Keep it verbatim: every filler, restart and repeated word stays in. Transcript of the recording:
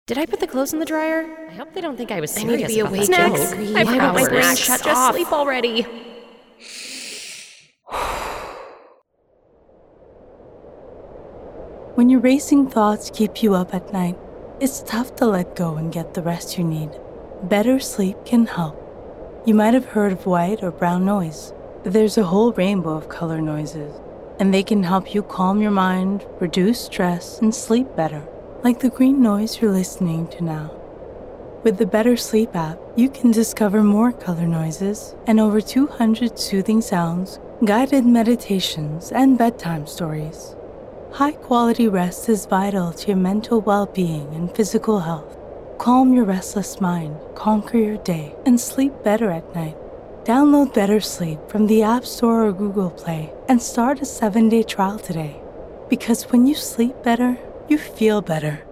Did I put the clothes in the dryer? I hope they don't think I was I need serious to be about awake. that Snacks. joke. I forgot my brain Snacks. shut Just off. sleep already. When your racing thoughts keep you up at night, it's tough to let go and get the rest you need. Better sleep can help. You might have heard of white or brown noise, but there's a whole rainbow of color noises, and they can help you calm your mind, reduce stress, and sleep better, like the green noise you're listening to now. With the Better Sleep app, you can discover more color noises and over two hundred soothing sounds, guided meditations, and bedtime stories. High-quality rest is vital to your mental well-being and physical health. Calm your restless mind, conquer your day, and sleep better at night. Download Better Sleep from the App Store or Google Play and start a seven-day trial today. Because when you sleep better, you feel better.